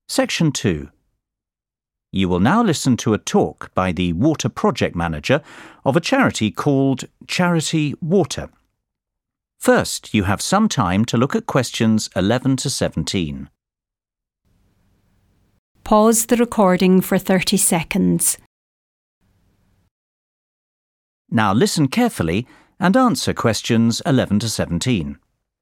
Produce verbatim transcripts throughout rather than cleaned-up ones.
Section two. You will now listen to a talk by the Water Project Manager of a charity called Charity Water. First, you have some time to look at questions eleven to seventeen. Pause the recording for thirty seconds. Now listen carefully and answer questions eleven to seventeen.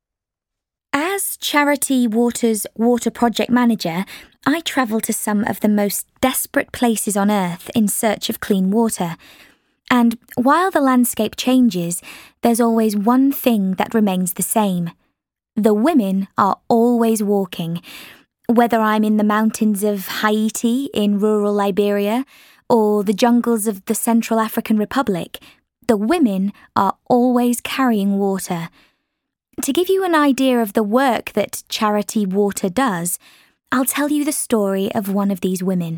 As Charity Water's Water Project Manager, I travel to some of the most desperate places on Earth in search of clean water. And while the landscape changes, there's always one thing that remains the same. The women are always walking. Whether I'm in the mountains of Haiti in rural Liberia or the jungles of the Central African Republic, the women are always carrying water. To give you an idea of the work that Charity Water does, I'll tell you the story of one of these women.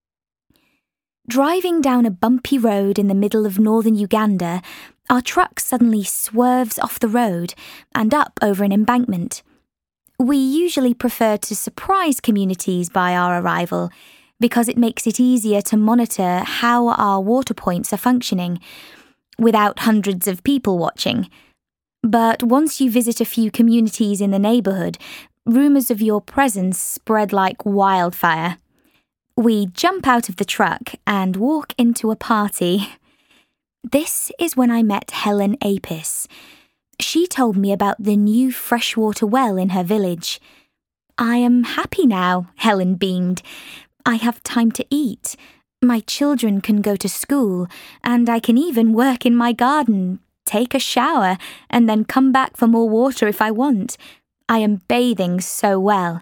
Driving down a bumpy road in the middle of northern Uganda, our truck suddenly swerves off the road and up over an embankment. We usually prefer to surprise communities by our arrival because it makes it easier to monitor how our water points are functioning, without hundreds of people watching. But once you visit a few communities in the neighbourhood, rumours of your presence spread like wildfire. We jump out of the truck and walk into a party. This is when I met Helen Apis. She told me about the new freshwater well in her village. "I am happy now," Helen beamed. "I have time to eat. My children can go to school, and I can even work in my garden, take a shower, and then come back for more water if I want. I am bathing so well."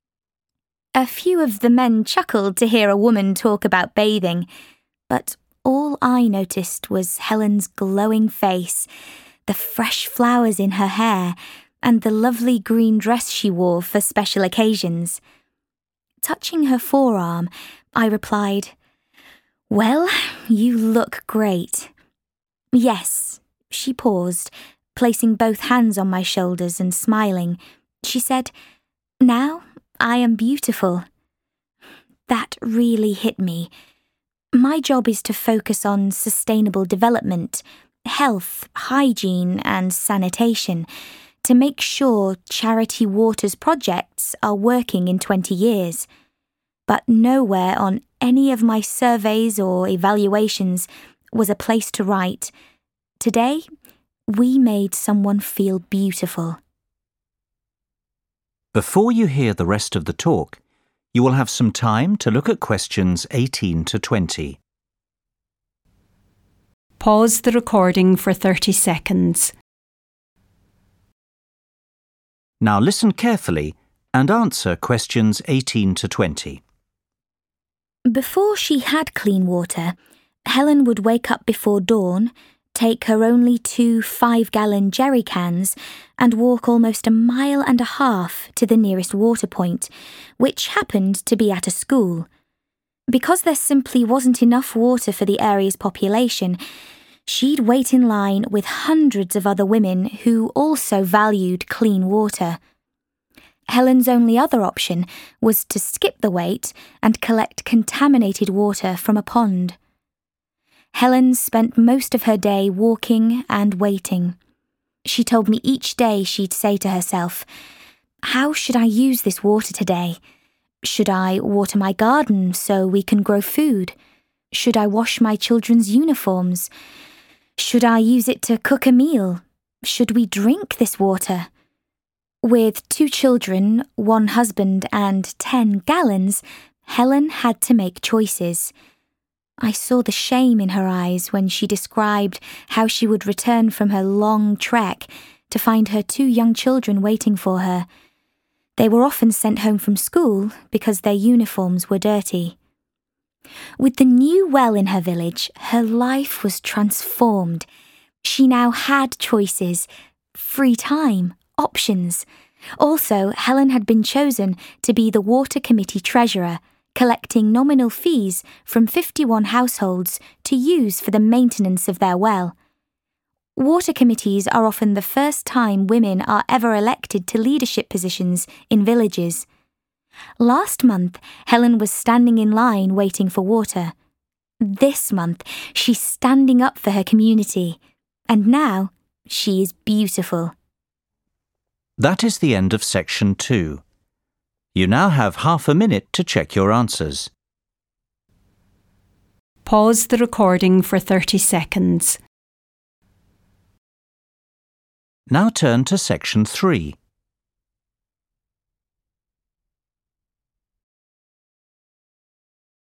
A few of the men chuckled to hear a woman talk about bathing, but all I noticed was Helen's glowing face, the fresh flowers in her hair, and the lovely green dress she wore for special occasions. Touching her forearm, I replied, "Well, you look great." "Yes." She paused, placing both hands on my shoulders and smiling. She said, "Now I am beautiful." That really hit me. My job is to focus on sustainable development, health, hygiene, and sanitation to make sure Charity Water's projects are working in twenty years. But nowhere on any of my surveys or evaluations was a place to write, "Today, we made someone feel beautiful." Before you hear the rest of the talk, you will have some time to look at questions eighteen to twenty. Pause the recording for thirty seconds. Now listen carefully and answer questions eighteen to twenty. Before she had clean water, Helen would wake up before dawn, take her only two five-gallon jerry cans and walk almost a mile and a half to the nearest water point, which happened to be at a school. Because there simply wasn't enough water for the area's population, she'd wait in line with hundreds of other women who also valued clean water. Helen's only other option was to skip the wait and collect contaminated water from a pond. Helen spent most of her day walking and waiting. She told me each day she'd say to herself, "How should I use this water today? Should I water my garden so we can grow food? Should I wash my children's uniforms? Should I use it to cook a meal? Should we drink this water?" With two children, one husband, and ten gallons, Helen had to make choices. I saw the shame in her eyes when she described how she would return from her long trek to find her two young children waiting for her. They were often sent home from school because their uniforms were dirty. With the new well in her village, her life was transformed. She now had choices, free time, options. Also, Helen had been chosen to be the Water Committee Treasurer, collecting nominal fees from fifty-one households to use for the maintenance of their well. Water committees are often the first time women are ever elected to leadership positions in villages. Last month, Helen was standing in line waiting for water. This month, she's standing up for her community. And now, she is beautiful. That is the end of section two. You now have half a minute to check your answers. Pause the recording for thirty seconds. Now turn to section three.